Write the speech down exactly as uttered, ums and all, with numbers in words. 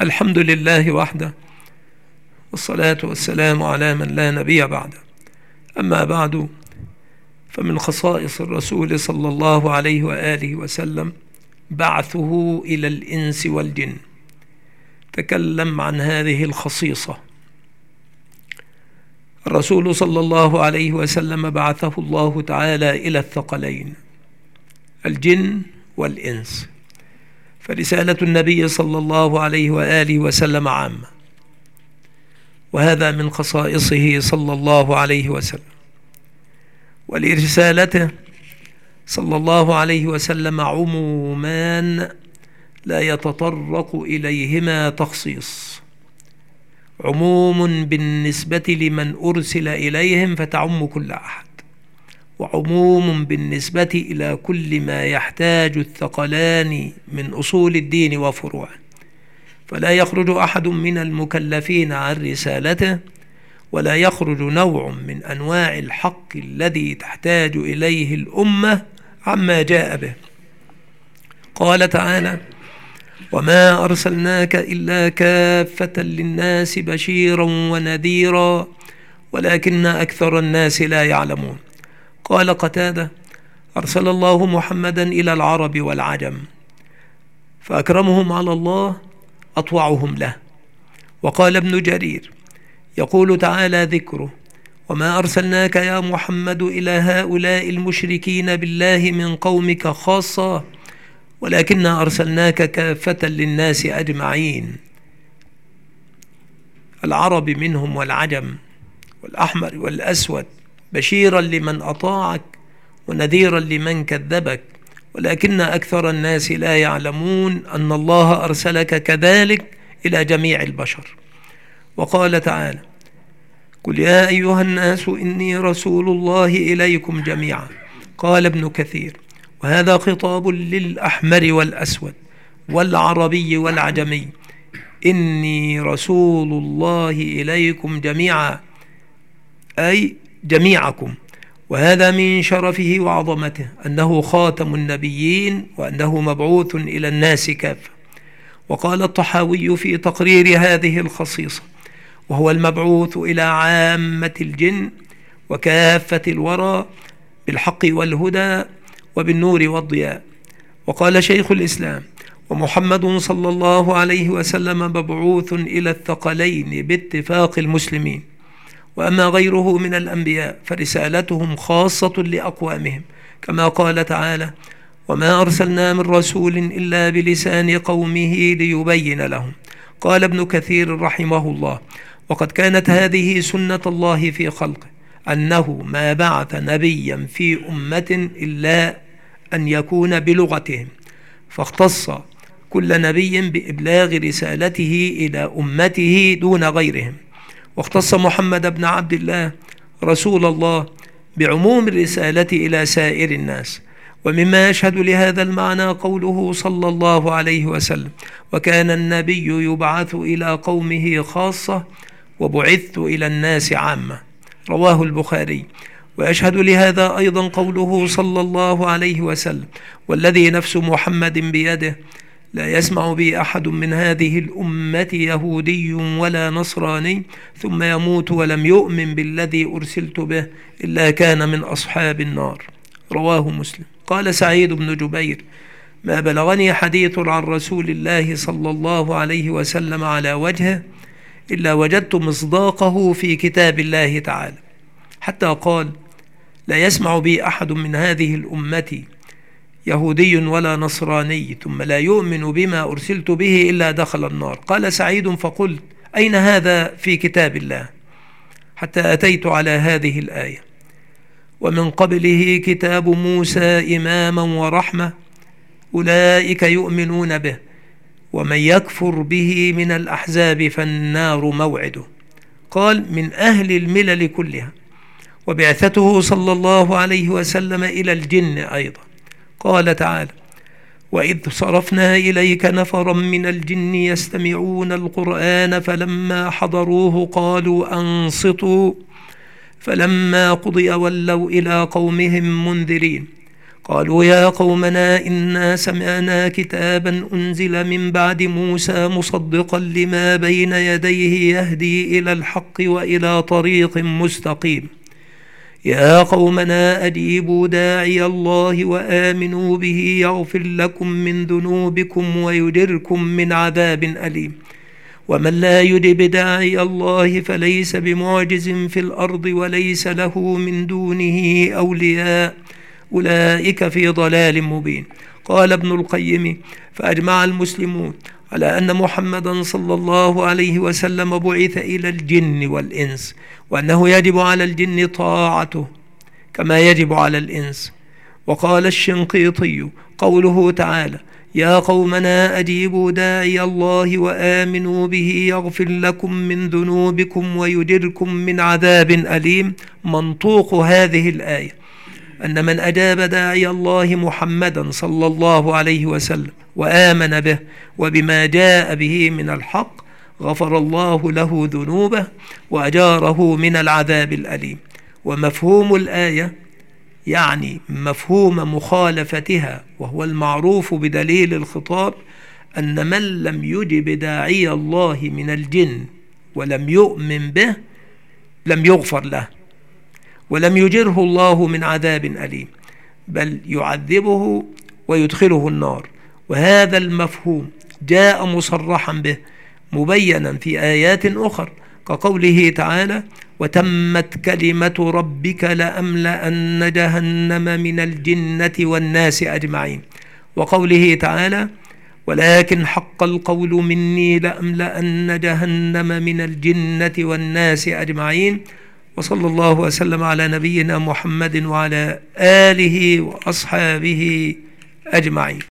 الحمد لله وحده، والصلاة والسلام على من لا نبي بعده. أما بعد، فمن خصائص الرسول صلى الله عليه وآله وسلم بعثه إلى الإنس والجن. تكلم عن هذه الخصيصة. الرسول صلى الله عليه وسلم بعثه الله تعالى إلى الثقلين الجن والإنس، فرسالة النبي صلى الله عليه وآله وسلم عامة، وهذا من خصائصه صلى الله عليه وسلم. ولرسالته صلى الله عليه وسلم عمومان لا يتطرق إليهما تخصيص: عموم بالنسبة لمن أرسل إليهم فتعم كل أحد، وعموم بالنسبة إلى كل ما يحتاج الثقلان من أصول الدين وفروعه، فلا يخرج أحد من المكلفين عن رسالته، ولا يخرج نوع من أنواع الحق الذي تحتاج إليه الأمة عما جاء به. قال تعالى: وما أرسلناك إلا كافة للناس بشيرا ونذيرا ولكن أكثر الناس لا يعلمون. قال قتادة: أرسل الله محمدا إلى العرب والعجم، فأكرمهم على الله أطوعهم له. وقال ابن جرير يقول تعالى ذكره: وما أرسلناك يا محمد إلى هؤلاء المشركين بالله من قومك خاصة ولكننا أرسلناك كافة للناس أجمعين. العرب منهم والعجم والأحمر والأسود، بشيرا لمن أطاعك ونذيرا لمن كذبك، ولكن أكثر الناس لا يعلمون أن الله أرسلك كذلك إلى جميع البشر. وقال تعالى: قل يا أيها الناس إني رسول الله إليكم جميعا. قال ابن كثير: وهذا خطاب للأحمر والأسود والعربي والعجمي، إني رسول الله إليكم جميعا، أي جميعكم. وهذا من شرفه وعظمته أنه خاتم النبيين وأنه مبعوث إلى الناس كافة. وقال الطحاوي في تقرير هذه الخصيصة: وهو المبعوث إلى عامة الجن وكافة الورى بالحق والهدى وبالنور والضياء. وقال شيخ الإسلام: ومحمد صلى الله عليه وسلم مبعوث إلى الثقلين باتفاق المسلمين. وأما غيره من الأنبياء فرسالتهم خاصة لأقوامهم، كما قال تعالى: وما أرسلنا من رسول إلا بلسان قومه ليبين لهم. قال ابن كثير رحمه الله: وقد كانت هذه سنة الله في خلقه، أنه ما بعث نبيا في أمة إلا أن يكون بلغتهم، فاختص كل نبي بإبلاغ رسالته إلى أمته دون غيرهم. واختص محمد بن عبد الله رسول الله بعموم الرسالة إلى سائر الناس. ومما يشهد لهذا المعنى قوله صلى الله عليه وسلم: وكان النبي يبعث إلى قومه خاصة وبعثت إلى الناس عامة. رواه البخاري. ويشهد لهذا أيضا قوله صلى الله عليه وسلم: والذي نفس محمد بيده لا يسمع بي أحد من هذه الأمة يهودي ولا نصراني ثم يموت ولم يؤمن بالذي أرسلت به إلا كان من أصحاب النار. رواه مسلم. قال سعيد بن جبير: ما بلغني حديث عن رسول الله صلى الله عليه وسلم على وجهه إلا وجدت مصداقه في كتاب الله تعالى، حتى قال: لا يسمع بي أحد من هذه الأمة يهودي ولا نصراني ثم لا يؤمن بما أرسلت به إلا دخل النار. قال سعيد: فقلت: أين هذا في كتاب الله؟ حتى أتيت على هذه الآية: ومن قبله كتاب موسى إماما ورحمة أولئك يؤمنون به ومن يكفر به من الأحزاب فالنار موعده. قال: من أهل الملل كلها. وبعثته صلى الله عليه وسلم إلى الجن أيضا. قال تعالى: وإذ صرفنا إليك نفرا من الجن يستمعون القرآن فلما حضروه قالوا أنصتوا فلما قضي ولوا إلى قومهم منذرين. قالوا يا قومنا إنا سمعنا كتابا أنزل من بعد موسى مصدقا لما بين يديه يهدي إلى الحق وإلى طريق مستقيم. يا قومنا أجيبوا داعي الله وآمنوا به يغفر لكم من ذنوبكم ويجركم من عذاب أليم. ومن لا يجب داعي الله فليس بمعجز في الأرض وليس له من دونه أولياء أولئك في ضلال مبين. قال ابن القيم: فأجمع المسلمون على أن محمدا صلى الله عليه وسلم بعث إلى الجن والإنس، وأنه يجب على الجن طاعته كما يجب على الإنس. وقال الشنقيطي: قوله تعالى: يا قومنا أجيبوا داعي الله وآمنوا به يغفر لكم من ذنوبكم ويجركم من عذاب أليم، منطوق هذه الآية أن من أجاب داعي الله محمدا صلى الله عليه وسلم وآمن به وبما جاء به من الحق غفر الله له ذنوبه وأجاره من العذاب الأليم. ومفهوم الآية يعني مفهوم مخالفتها، وهو المعروف بدليل الخطاب، أن من لم يجب داعي الله من الجن ولم يؤمن به لم يغفر له ولم يجره الله من عذاب أليم، بل يعذبه ويدخله النار. وهذا المفهوم جاء مصرحا به مبينا في آيات أخرى كقوله تعالى: وتمت كلمة ربك لأملأن جهنم من الجنة والناس أجمعين. وقوله تعالى: ولكن حق القول مني لأملأن جهنم من الجنة والناس أجمعين. وصلى الله وسلم على نبينا محمد وعلى آله وأصحابه أجمعين.